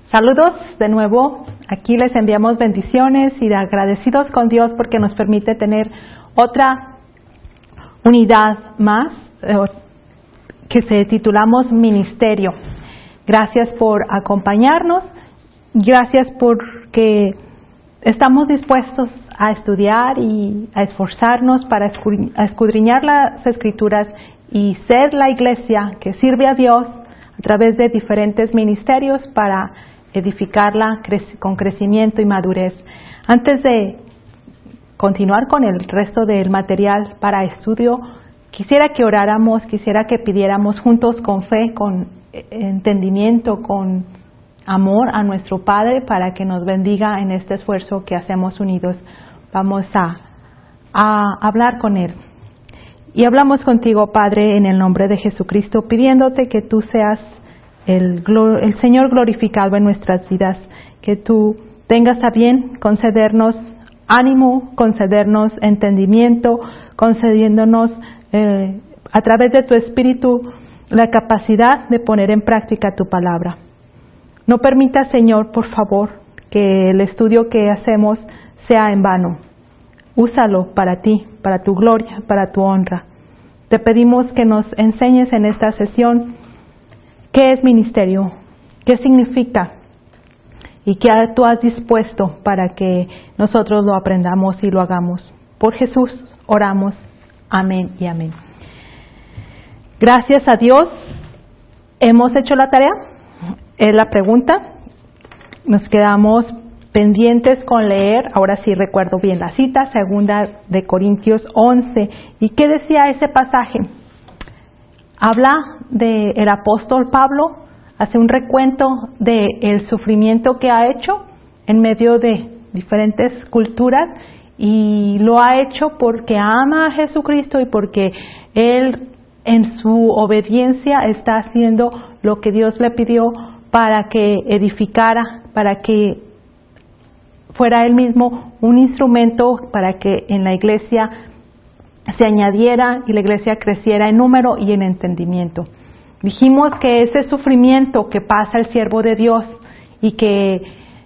Saludos de nuevo, aquí les enviamos bendiciones y agradecidos con Dios porque nos permite tener otra unidad más que se titulamos Ministerio. Gracias por acompañarnos, gracias porque estamos dispuestos a estudiar y a esforzarnos para escudriñar las Escrituras y ser la iglesia que sirve a Dios a través de diferentes ministerios para edificarla con crecimiento y madurez. Antes de continuar con el resto del material para estudio, quisiera que oráramos, quisiera que pidiéramos juntos con fe, con entendimiento, con amor a nuestro Padre para que nos bendiga en este esfuerzo que hacemos unidos. Vamos a hablar con Él. Y hablamos contigo, Padre, en el nombre de Jesucristo, pidiéndote que tú seas el Señor glorificado en nuestras vidas, que tú tengas a bien concedernos ánimo, concedernos entendimiento, concediéndonos a través de tu Espíritu la capacidad de poner en práctica tu palabra. No permita, Señor, por favor, que el estudio que hacemos sea en vano. Úsalo para ti, para tu gloria, para tu honra. Te pedimos que nos enseñes en esta sesión qué es ministerio, qué significa y qué tú has dispuesto para que nosotros lo aprendamos y lo hagamos. Por Jesús oramos. Amén y amén. Gracias a Dios, ¿hemos hecho la tarea? Es la pregunta. Nos quedamos pendientes con leer, ahora sí recuerdo bien la cita, 2 de Corintios 11. ¿Y qué decía ese pasaje? Habla del apóstol Pablo, hace un recuento del sufrimiento que ha hecho en medio de diferentes culturas y lo ha hecho porque ama a Jesucristo y porque él en su obediencia está haciendo lo que Dios le pidió para que edificara, para que fuera él mismo un instrumento para que en la iglesia se añadiera y la iglesia creciera en número y en entendimiento. Dijimos que ese sufrimiento que pasa el siervo de Dios y que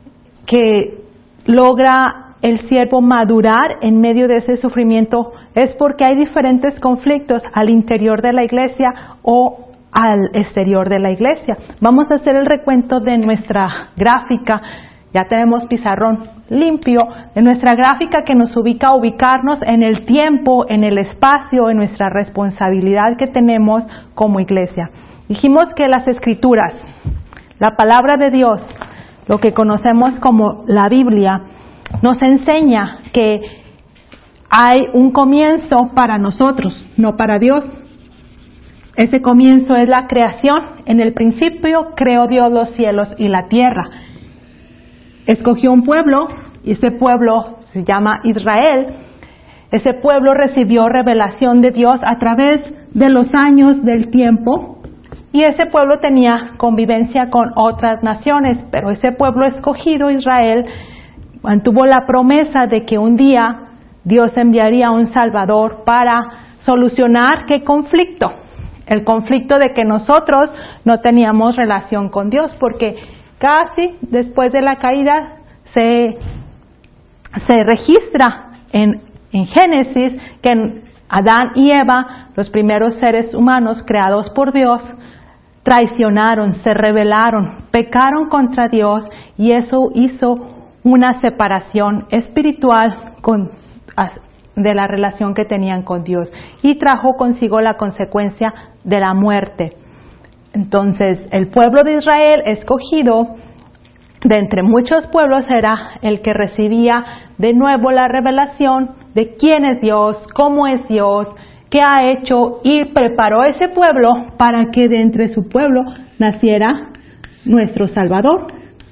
logra el siervo madurar en medio de ese sufrimiento es porque hay diferentes conflictos al interior de la iglesia o al exterior de la iglesia. Vamos a hacer el recuento de nuestra gráfica. Ya tenemos pizarrón limpio de nuestra gráfica que nos ubicarnos en el tiempo, en el espacio, en nuestra responsabilidad que tenemos como iglesia. Dijimos que las Escrituras, la palabra de Dios, lo que conocemos como la Biblia, nos enseña que hay un comienzo para nosotros, no para Dios. Ese comienzo es la creación. En el principio creó Dios los cielos y la tierra. Escogió un pueblo y ese pueblo se llama Israel. Ese pueblo recibió revelación de Dios a través de los años del tiempo y ese pueblo tenía convivencia con otras naciones, pero ese pueblo escogido, Israel, mantuvo la promesa de que un día Dios enviaría un Salvador para solucionar ¿qué conflicto? El conflicto de que nosotros no teníamos relación con Dios, porque casi después de la caída se registra en Génesis que Adán y Eva, los primeros seres humanos creados por Dios, traicionaron, se rebelaron, pecaron contra Dios y eso hizo una separación espiritual de la relación que tenían con Dios y trajo consigo la consecuencia de la muerte. Entonces, el pueblo de Israel escogido de entre muchos pueblos era el que recibía de nuevo la revelación de quién es Dios, cómo es Dios, qué ha hecho y preparó ese pueblo para que de entre su pueblo naciera nuestro Salvador.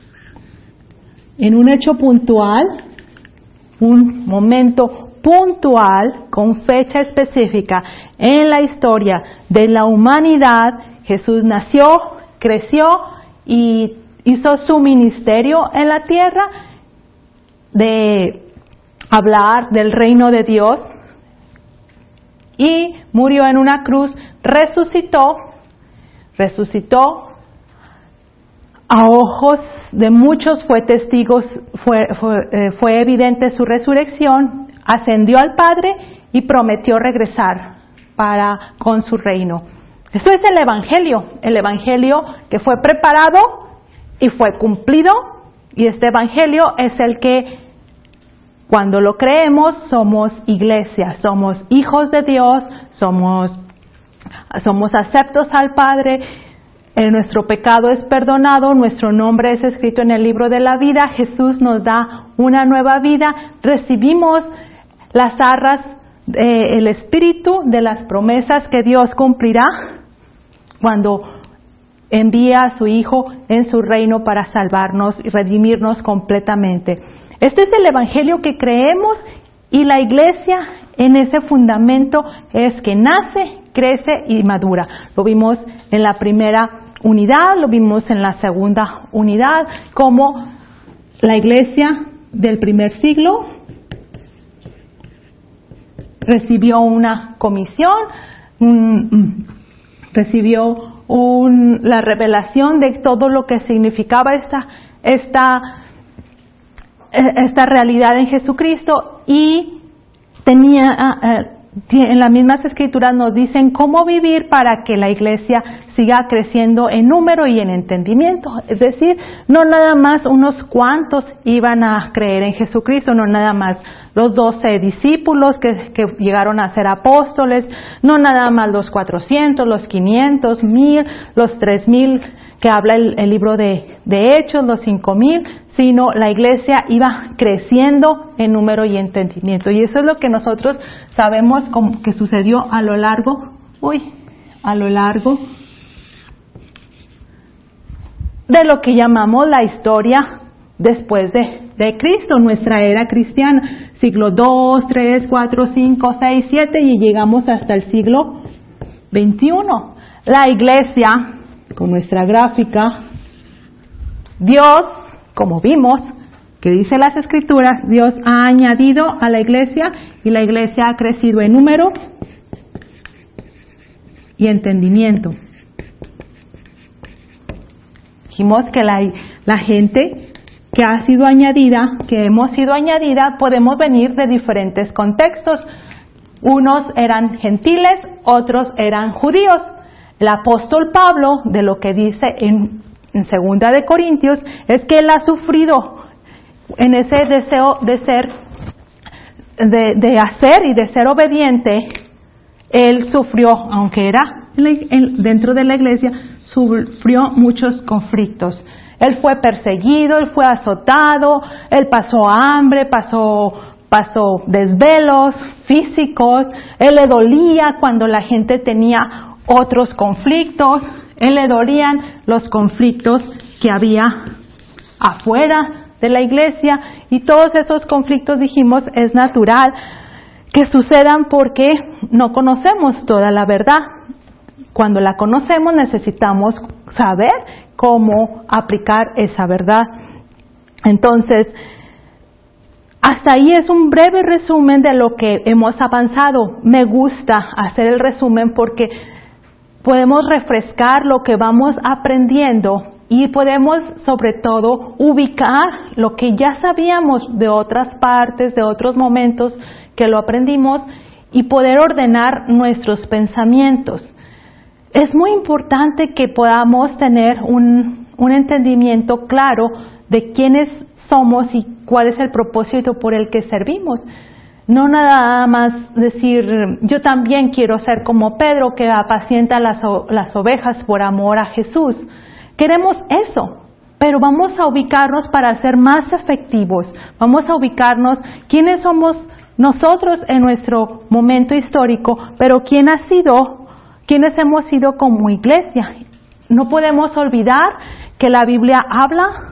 En un hecho puntual, un momento puntual, con fecha específica en la historia de la humanidad, Jesús nació, creció y hizo su ministerio en la tierra de hablar del reino de Dios y murió en una cruz, resucitó a ojos de muchos fue evidente su resurrección, ascendió al Padre y prometió regresar con su reino. Eso es el Evangelio que fue preparado y fue cumplido, y este Evangelio es el que cuando lo creemos somos iglesia, somos hijos de Dios, somos aceptos al Padre, nuestro pecado es perdonado, nuestro nombre es escrito en el libro de la vida, Jesús nos da una nueva vida, recibimos las arras del Espíritu de las promesas que Dios cumplirá cuando envía a su Hijo en su reino para salvarnos y redimirnos completamente. Este es el Evangelio que creemos, y la iglesia en ese fundamento es que nace, crece y madura. Lo vimos en la primera unidad, lo vimos en la segunda unidad, como la iglesia del primer siglo recibió una comisión, recibió la revelación de todo lo que significaba esta realidad en Jesucristo, y en las mismas escrituras nos dicen cómo vivir para que la iglesia siga creciendo en número y en entendimiento. Es decir, no nada más unos cuantos iban a creer en Jesucristo, no nada más los 12 discípulos que llegaron a ser apóstoles, no nada más los 400, los 500, 1000, los 3000 que habla el libro de Hechos, los 5000, sino la iglesia iba creciendo en número y entendimiento. Y eso es lo que nosotros sabemos que sucedió a lo largo de lo que llamamos la historia después de Cristo, nuestra era cristiana, siglo 2, 3, 4, 5, 6, 7, y llegamos hasta el siglo 21. La iglesia, con nuestra gráfica, Dios, como vimos, que dice las Escrituras, Dios ha añadido a la iglesia, y la iglesia ha crecido en número y entendimiento. Dijimos que la gente que ha sido añadida, que hemos sido añadida, podemos venir de diferentes contextos. Unos eran gentiles, otros eran judíos. El apóstol Pablo, de lo que dice en 2 de Corintios, es que él ha sufrido en ese deseo de hacer y de ser obediente. Él sufrió, aunque era dentro de la iglesia, sufrió muchos conflictos. Él fue perseguido, él fue azotado, él pasó hambre, pasó desvelos físicos, él le dolía cuando la gente tenía otros conflictos, él le dolían los conflictos que había afuera de la iglesia, y todos esos conflictos, dijimos, es natural que sucedan porque no conocemos toda la verdad. Cuando la conocemos necesitamos saber cómo aplicar esa verdad. Entonces, hasta ahí es un breve resumen de lo que hemos avanzado. Me gusta hacer el resumen porque podemos refrescar lo que vamos aprendiendo y podemos, sobre todo, ubicar lo que ya sabíamos de otras partes, de otros momentos que lo aprendimos, y poder ordenar nuestros pensamientos. Es muy importante que podamos tener un entendimiento claro de quiénes somos y cuál es el propósito por el que servimos. No nada más decir, yo también quiero ser como Pedro, que apacienta las ovejas por amor a Jesús. Queremos eso, pero vamos a ubicarnos para ser más efectivos. Vamos a ubicarnos quiénes somos nosotros en nuestro momento histórico, pero quiénes hemos sido como iglesia. No podemos olvidar que la Biblia habla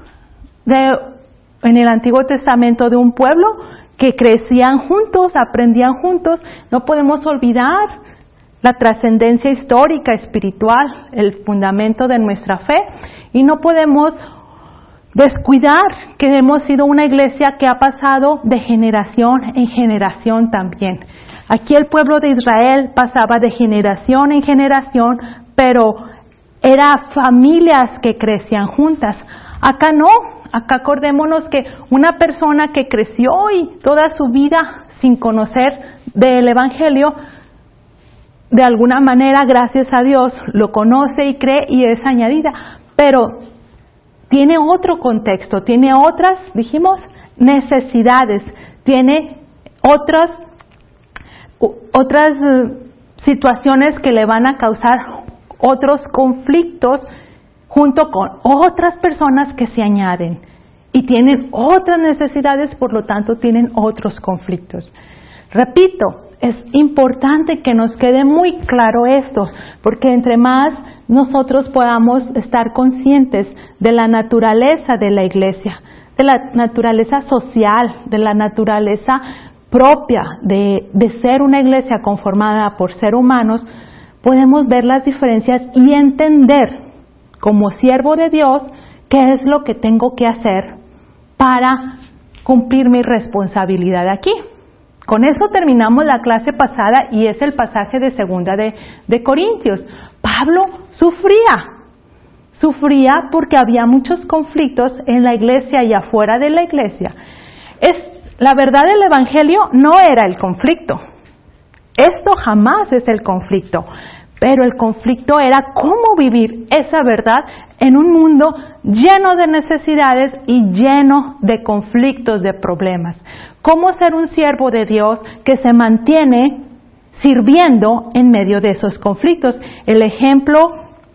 en el Antiguo Testamento de un pueblo que crecían juntos, aprendían juntos. No podemos olvidar la trascendencia histórica, espiritual, el fundamento de nuestra fe, y no podemos descuidar que hemos sido una iglesia que ha pasado de generación en generación también. Aquí el pueblo de Israel pasaba de generación en generación, pero era familias que crecían juntas. Acá no, acá acordémonos que una persona que creció y toda su vida sin conocer del Evangelio, de alguna manera, gracias a Dios, lo conoce y cree y es añadida, pero tiene otro contexto, tiene otras, dijimos, necesidades, tiene otras situaciones que le van a causar otros conflictos junto con otras personas que se añaden y tienen otras necesidades, por lo tanto tienen otros conflictos. Repito, es importante que nos quede muy claro esto, porque entre más nosotros podamos estar conscientes de la naturaleza de la iglesia, de la naturaleza social, de la naturaleza propia de ser una iglesia conformada por seres humanos, podemos ver las diferencias y entender como siervo de Dios qué es lo que tengo que hacer para cumplir mi responsabilidad aquí. Con eso terminamos la clase pasada y es el pasaje de 2 de Corintios. Pablo sufría porque había muchos conflictos en la iglesia y afuera de la iglesia. La verdad del Evangelio no era el conflicto. Esto jamás es el conflicto. Pero el conflicto era cómo vivir esa verdad en un mundo lleno de necesidades y lleno de conflictos, de problemas. Cómo ser un siervo de Dios que se mantiene sirviendo en medio de esos conflictos. El ejemplo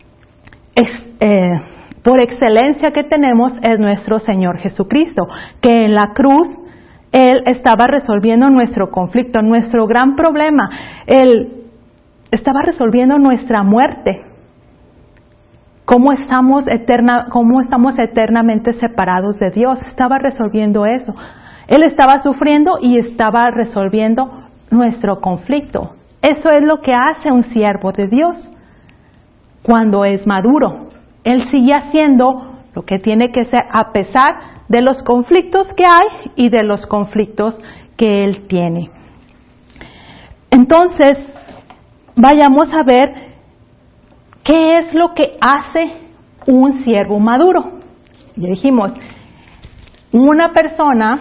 por excelencia que tenemos es nuestro Señor Jesucristo, que en la cruz Él estaba resolviendo nuestro conflicto, nuestro gran problema. Él estaba resolviendo nuestra muerte. Cómo estamos eternamente separados de Dios. Estaba resolviendo eso. Él estaba sufriendo y estaba resolviendo nuestro conflicto. Eso es lo que hace un siervo de Dios cuando es maduro. Él sigue haciendo lo que tiene que ser a pesar de los conflictos que hay y de los conflictos que él tiene. Entonces, vayamos a ver qué es lo que hace un siervo maduro. Ya dijimos, una persona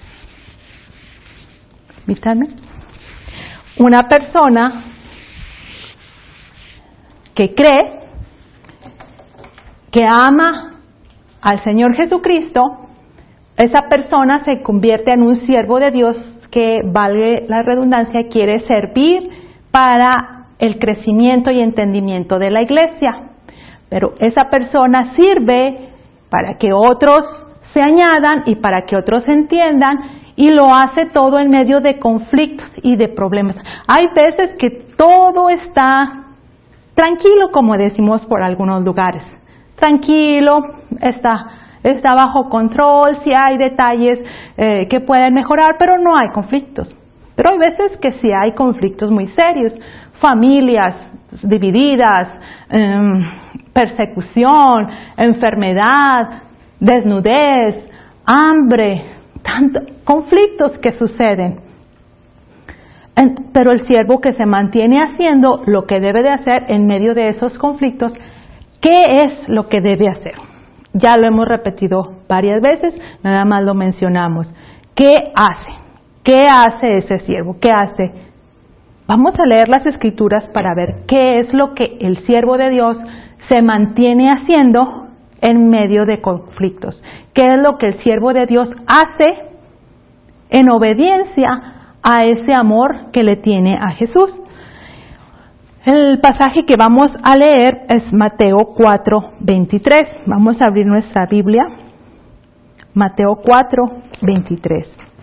que cree, que ama al Señor Jesucristo, esa persona se convierte en un siervo de Dios que, valga la redundancia, quiere servir para el crecimiento y entendimiento de la iglesia. Pero esa persona sirve para que otros se añadan y para que otros entiendan, y lo hace todo en medio de conflictos y de problemas. Hay veces que todo está tranquilo, como decimos por algunos lugares. Tranquilo, está bajo control, sí hay detalles que pueden mejorar, pero no hay conflictos. Pero hay veces que sí hay conflictos muy serios, familias divididas, persecución, enfermedad, desnudez, hambre, tantos conflictos que suceden. Pero el siervo que se mantiene haciendo lo que debe de hacer en medio de esos conflictos, ¿qué es lo que debe hacer? Ya lo hemos repetido varias veces, nada más lo mencionamos. ¿Qué hace? ¿Qué hace ese siervo? ¿Qué hace? Vamos a leer las Escrituras para ver qué es lo que el siervo de Dios se mantiene haciendo en medio de conflictos. ¿Qué es lo que el siervo de Dios hace en obediencia a ese amor que le tiene a Jesús? El pasaje que vamos a leer es Mateo 4:23. Vamos a abrir nuestra Biblia. Mateo 4:23.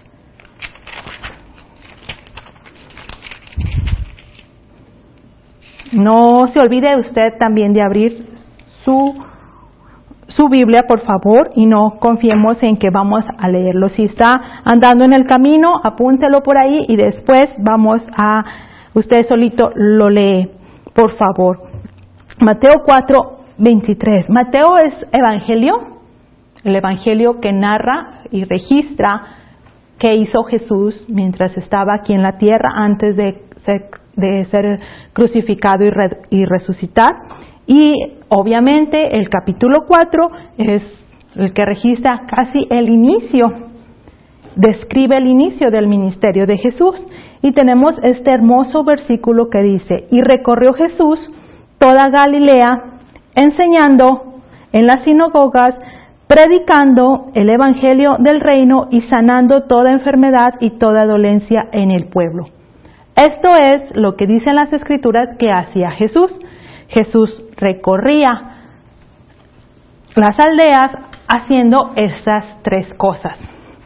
No se olvide usted también de abrir su Biblia, por favor, y no confiemos en que vamos a leerlo. Si está andando en el camino, apúntelo por ahí y después usted solito lo lee, por favor. Mateo 4:23. Mateo es evangelio, el evangelio que narra y registra qué hizo Jesús mientras estaba aquí en la tierra antes de ser crucificado y resucitar. Y obviamente el capítulo 4 es el que registra casi el inicio, describe el inicio del ministerio de Jesús. Y tenemos este hermoso versículo que dice: y recorrió Jesús toda Galilea, enseñando en las sinagogas, predicando el evangelio del reino y sanando toda enfermedad y toda dolencia en el pueblo. Esto es lo que dicen las Escrituras que hacía Jesús. Jesús recorría las aldeas haciendo estas tres cosas.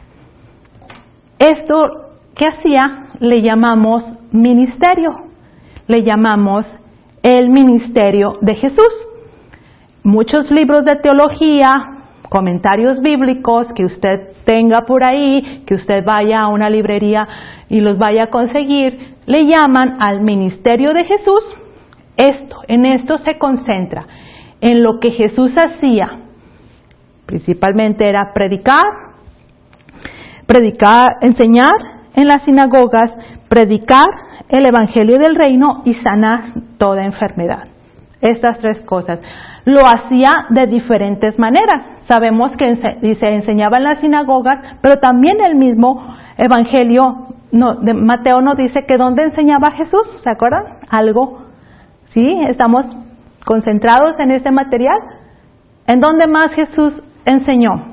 Esto que hacía le llamamos ministerio, le llamamos el ministerio de Jesús. Muchos libros de teología, comentarios bíblicos que usted tenga por ahí, que usted vaya a una librería y los vaya a conseguir, le llaman al ministerio de Jesús. En esto se concentra, en lo que Jesús hacía. Principalmente era predicar, enseñar en las sinagogas, predicar el evangelio del reino y sanar toda enfermedad. Estas tres cosas. Lo hacía de diferentes maneras. Sabemos que se enseñaba en las sinagogas, pero también el mismo evangelio de Mateo nos dice que ¿dónde enseñaba Jesús? ¿Se acuerdan? Algo. ¿Sí? Estamos concentrados en este material. ¿En dónde más Jesús enseñó?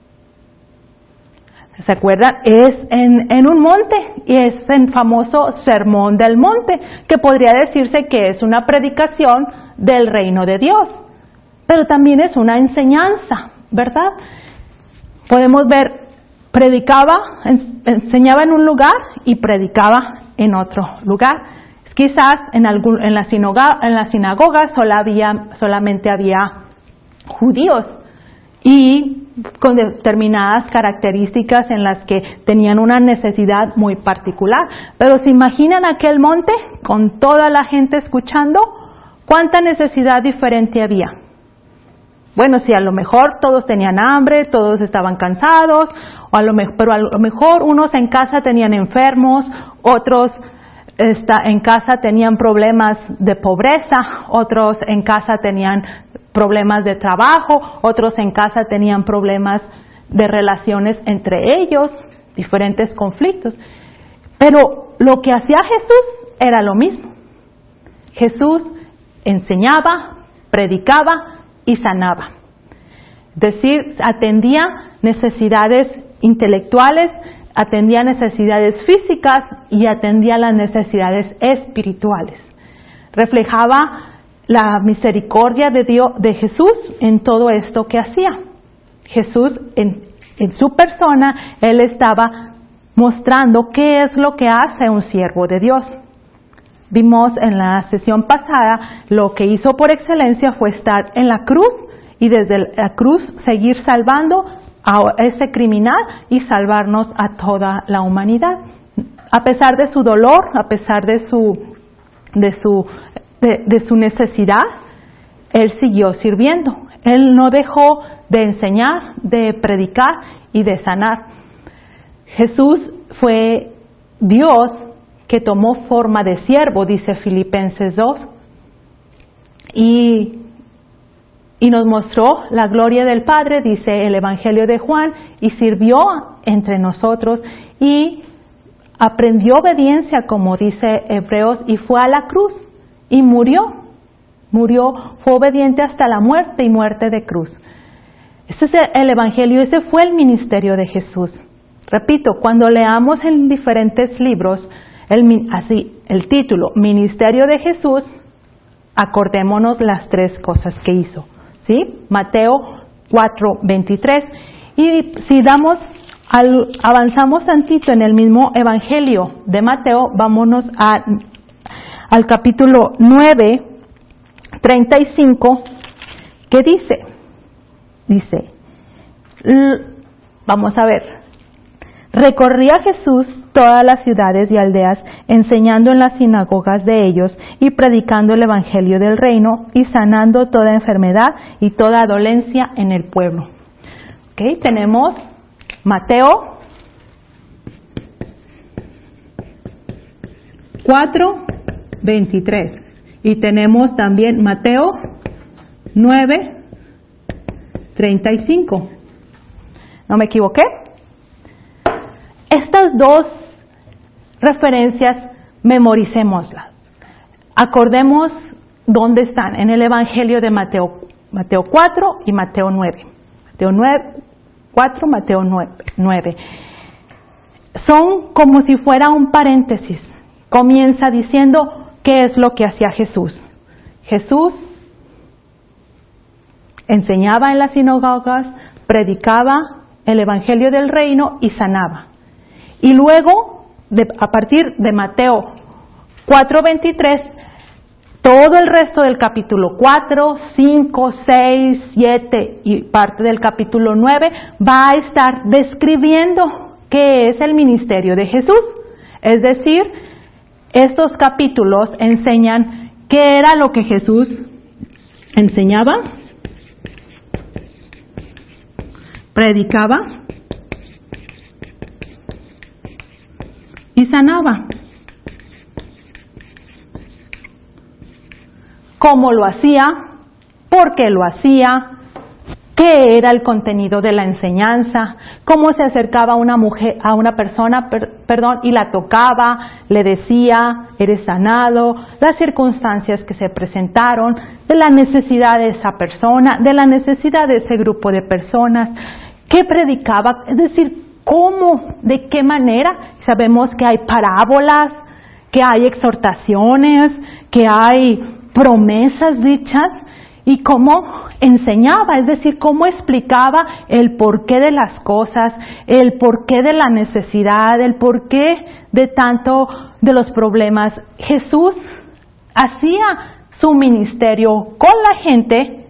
¿Se acuerdan? Es en un monte, y es el famoso Sermón del Monte, que podría decirse que es una predicación del reino de Dios, pero también es una enseñanza, ¿verdad? Podemos ver, enseñaba en un lugar y predicaba en otro lugar. Quizás en la sinagoga solamente había judíos y con determinadas características en las que tenían una necesidad muy particular. Pero ¿se imaginan aquel monte con toda la gente escuchando? ¿Cuánta necesidad diferente había? Bueno, sí, a lo mejor todos tenían hambre, todos estaban cansados, pero a lo mejor unos en casa tenían enfermos, otros en casa tenían problemas de pobreza, otros en casa tenían problemas de trabajo, otros en casa tenían problemas de relaciones entre ellos, diferentes conflictos. Pero lo que hacía Jesús era lo mismo. Jesús enseñaba, predicaba y sanaba. Es decir, atendía necesidades intelectuales, atendía necesidades físicas y atendía las necesidades espirituales. Reflejaba la misericordia de Dios, de Jesús, en todo esto que hacía. Jesús, en su persona, Él estaba mostrando qué es lo que hace un siervo de Dios. Vimos en la sesión pasada, lo que hizo por excelencia fue estar en la cruz y desde la cruz seguir salvando a ese criminal y salvarnos a toda la humanidad. A pesar de su dolor, a pesar de su necesidad, Él siguió sirviendo. Él no dejó de enseñar, de predicar y de sanar. Jesús fue Dios que tomó forma de siervo, dice Filipenses 2, y nos mostró la gloria del Padre, dice el Evangelio de Juan, y sirvió entre nosotros y aprendió obediencia, como dice Hebreos, y fue a la cruz y murió, fue obediente hasta la muerte y muerte de cruz. Ese es el Evangelio, ese fue el ministerio de Jesús. Repito, cuando leamos en diferentes libros el título Ministerio de Jesús, acordémonos las tres cosas que hizo, ¿sí? Mateo 4:23. Y si avanzamos tantito en el mismo Evangelio de Mateo, vámonos al capítulo 9:35, que dice, vamos a ver, recorría Jesús todas las ciudades y aldeas, enseñando en las sinagogas de ellos y predicando el evangelio del reino y sanando toda enfermedad y toda dolencia en el pueblo. Okay, tenemos Mateo 4:23 y tenemos también Mateo 9:35. ¿No me equivoqué? Estas dos referencias memoricémoslas. Acordemos dónde están, en el Evangelio de Mateo 4 y Mateo 9. Mateo 4, Mateo 9. Son como si fuera un paréntesis. Comienza diciendo qué es lo que hacía Jesús. Jesús enseñaba en las sinagogas, predicaba el Evangelio del Reino y sanaba. Y luego, a partir de Mateo 4:23, todo el resto del capítulo 4, 5, 6, 7 y parte del capítulo 9 va a estar describiendo qué es el ministerio de Jesús. Es decir, estos capítulos enseñan qué era lo que Jesús enseñaba, predicaba y sanaba. Cómo lo hacía, por qué lo hacía, qué era el contenido de la enseñanza, cómo se acercaba a una persona, y la tocaba, le decía, eres sanado, las circunstancias que se presentaron, de la necesidad de esa persona, de la necesidad de ese grupo de personas, qué predicaba, es decir, cómo, de qué manera. Sabemos que hay parábolas, que hay exhortaciones, que hay promesas dichas, y cómo enseñaba, es decir, cómo explicaba el porqué de las cosas, el porqué de la necesidad, el porqué de tanto de los problemas. Jesús hacía su ministerio con la gente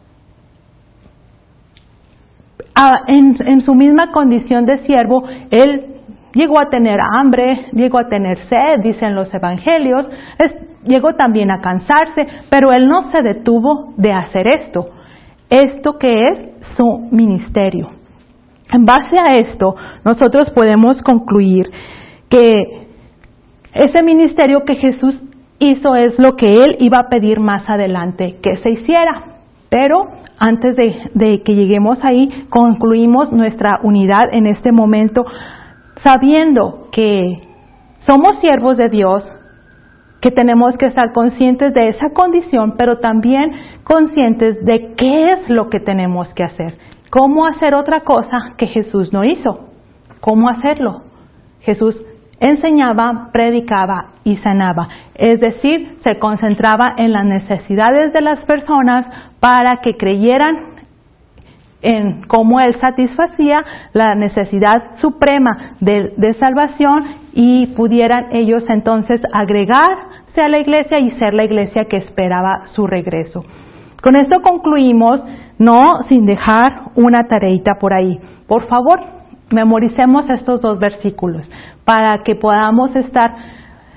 en su misma condición de siervo. Él llegó a tener hambre, llegó a tener sed, dicen los evangelios, llegó también a cansarse, pero él no se detuvo de hacer esto que es su ministerio. En base a esto, nosotros podemos concluir que ese ministerio que Jesús hizo es lo que él iba a pedir más adelante que se hiciera. Pero antes de que lleguemos ahí, concluimos nuestra unidad en este momento, sabiendo que somos siervos de Dios, que tenemos que estar conscientes de esa condición, pero también conscientes de qué es lo que tenemos que hacer. ¿Cómo hacer otra cosa que Jesús no hizo? ¿Cómo hacerlo? Jesús enseñaba, predicaba y sanaba. Es decir, se concentraba en las necesidades de las personas para que creyeran en cómo Él satisfacía la necesidad suprema de salvación, y pudieran ellos entonces agregarse a la iglesia y ser la iglesia que esperaba su regreso. Con esto concluimos, no sin dejar una tareita por ahí. Por favor, memoricemos estos dos versículos para que podamos estar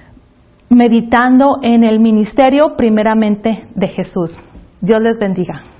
meditando en el ministerio primeramente de Jesús. Dios les bendiga.